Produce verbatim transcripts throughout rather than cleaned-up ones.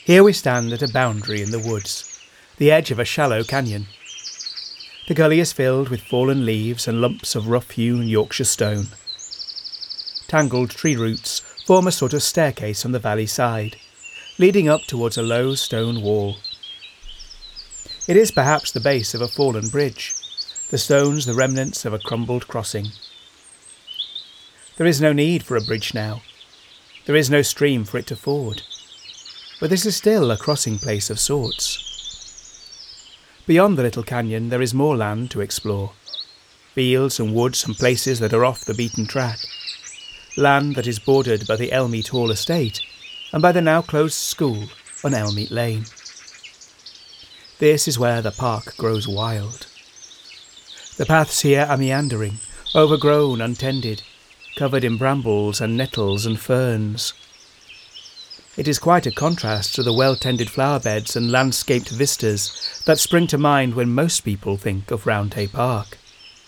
Here we stand at a boundary in the woods, the edge of a shallow canyon. The gully is filled with fallen leaves and lumps of rough-hewn Yorkshire stone. Tangled tree roots form a sort of staircase on the valley side, leading up towards a low stone wall. It is perhaps the base of a fallen bridge, the stones the remnants of a crumbled crossing. There is no need for a bridge now. There is no stream for it to ford. But this is still a crossing place of sorts. Beyond the little canyon there is more land to explore. Fields and woods and places that are off the beaten track. Land that is bordered by the Elmeet Hall estate and by the now closed school on Elmeet Lane. This is where the park grows wild. The paths here are meandering, overgrown, untended, covered in brambles and nettles and ferns. It is quite a contrast to the well-tended flower beds and landscaped vistas that spring to mind when most people think of Roundhay Park.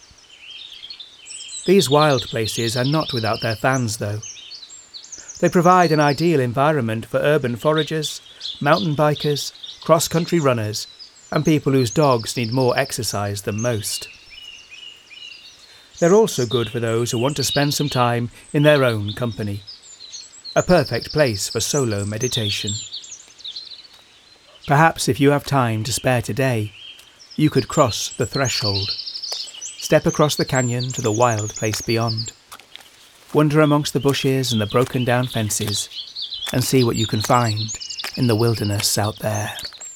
These wild places are not without their fans, though. They provide an ideal environment for urban foragers, mountain bikers, cross-country runners, and people whose dogs need more exercise than most. They're also good for those who want to spend some time in their own company. A perfect place for solo meditation. Perhaps if you have time to spare today, you could cross the threshold. Step across the canyon to the wild place beyond. Wander amongst the bushes and the broken down fences and see what you can find in the wilderness out there.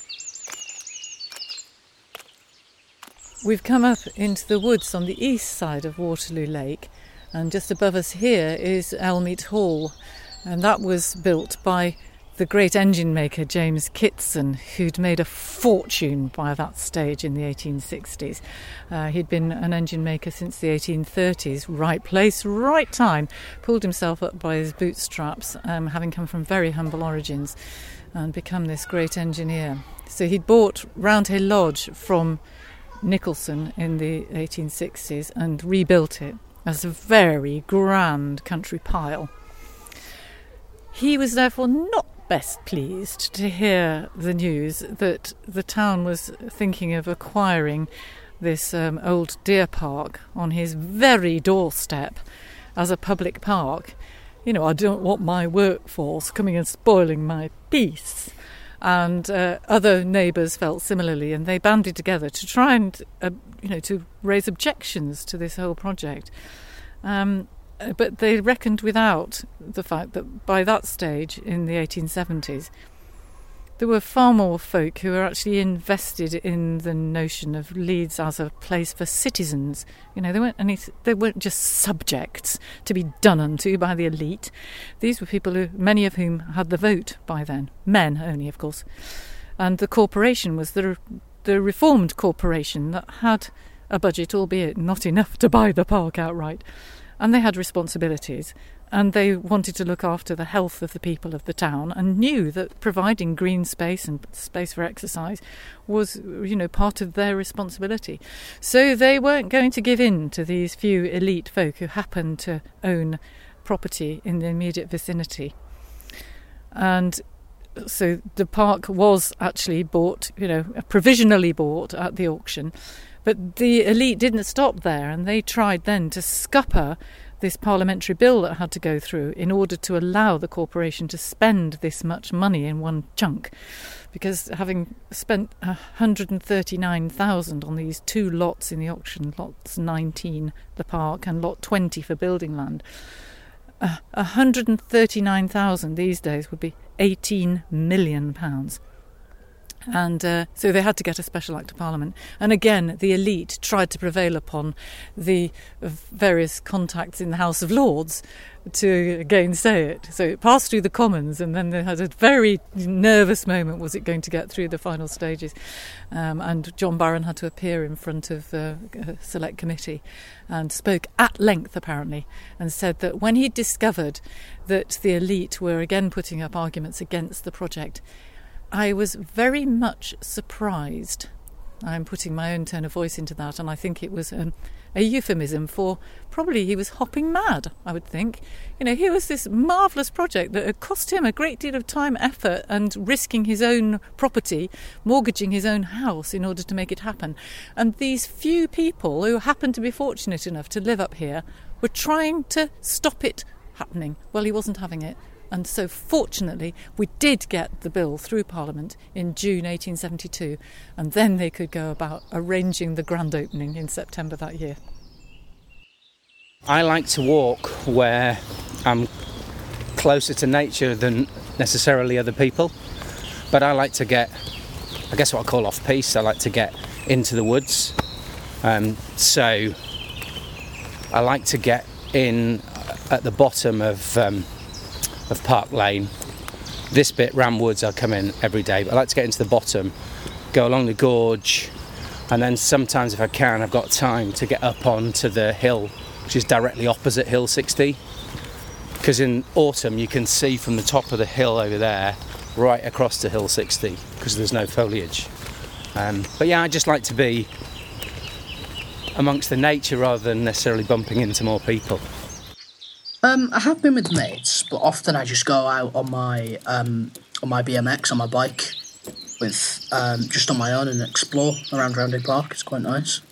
We've come up into the woods on the east side of Waterloo Lake, and just above us here is Elmeet Hall, and that was built by the great engine maker James Kitson, who'd made a fortune by that stage in the eighteen sixties. Uh, he'd been an engine maker since the eighteen thirties, right place, right time, pulled himself up by his bootstraps, um, having come from very humble origins, and become this great engineer. So he'd bought Roundhay Lodge from Nicholson in the eighteen sixties and rebuilt it as a very grand country pile. He was therefore not best pleased to hear the news that the town was thinking of acquiring this um, old deer park on his very doorstep as a public park. You know, I don't want my workforce coming and spoiling my peace. And uh, other neighbours felt similarly, and they banded together to try and, uh, you know, to raise objections to this whole project. Um, but they reckoned without the fact that by that stage, in the eighteen seventies, there were far more folk who were actually invested in the notion of Leeds as a place for citizens. You know, they weren't any, they weren't just subjects to be done unto by the elite. These were people who, many of whom had the vote by then, men only, of course. And the corporation was the the reformed corporation that had a budget, albeit not enough to buy the park outright, and they had responsibilities. And they wanted to look after the health of the people of the town, and knew that providing green space and space for exercise was, you know, part of their responsibility. So they weren't going to give in to these few elite folk who happened to own property in the immediate vicinity. And so the park was actually bought, you know, provisionally bought at the auction. But the elite didn't stop there, and they tried then to scupper this parliamentary bill that had to go through in order to allow the corporation to spend this much money in one chunk. Because having spent one hundred thirty-nine thousand on these two lots in the auction, lots nineteen, the park, and lot twenty for building land, uh, one hundred thirty-nine thousand these days would be eighteen million pounds. And uh, so they had to get a special act of parliament. And again, the elite tried to prevail upon the various contacts in the House of Lords to gainsay it. So it passed through the Commons, and then they had a very nervous moment. Was it going to get through the final stages? Um, and John Barron had to appear in front of uh, a select committee and spoke at length, apparently, and said that when he discovered that the elite were again putting up arguments against the project, I was very much surprised. I'm putting my own tone of voice into that, and I think it was um, a euphemism for probably he was hopping mad, I would think. You know, here was this marvellous project that had cost him a great deal of time, effort, and risking his own property, mortgaging his own house in order to make it happen. And these few people who happened to be fortunate enough to live up here were trying to stop it happening. Well, he wasn't having it. And so, fortunately, we did get the bill through Parliament in June eighteen seventy-two, and then they could go about arranging the grand opening in September that year. I like to walk where I'm closer to nature than necessarily other people, but I like to get, I guess what I call off-piste. I like to get into the woods, um, so I like to get in at the bottom of um, of Park Lane. This bit, Ram Woods, I come in every day, but I like to get into the bottom, go along the gorge, and then sometimes if I can, I've got time to get up onto the hill, which is directly opposite Hill sixty, because in autumn you can see from the top of the hill over there right across to Hill sixty because there's no foliage. Um, but yeah, I just like to be amongst the nature rather than necessarily bumping into more people. Um, I have been with mates, but often I just go out on my um, on my B M X, on my bike, with um, just on my own and explore around Roundhay Park. It's quite nice.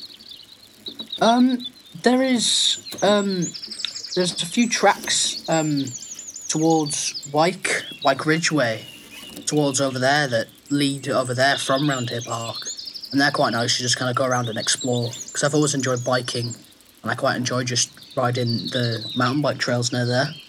Um, there is um, there's a few tracks um, towards Wyke, Wyke Ridgeway, towards over there that lead over there from Roundhay Park, and they're quite nice to just kind of go around and explore. Because I've always enjoyed biking, and I quite enjoy just riding the mountain bike trails near there.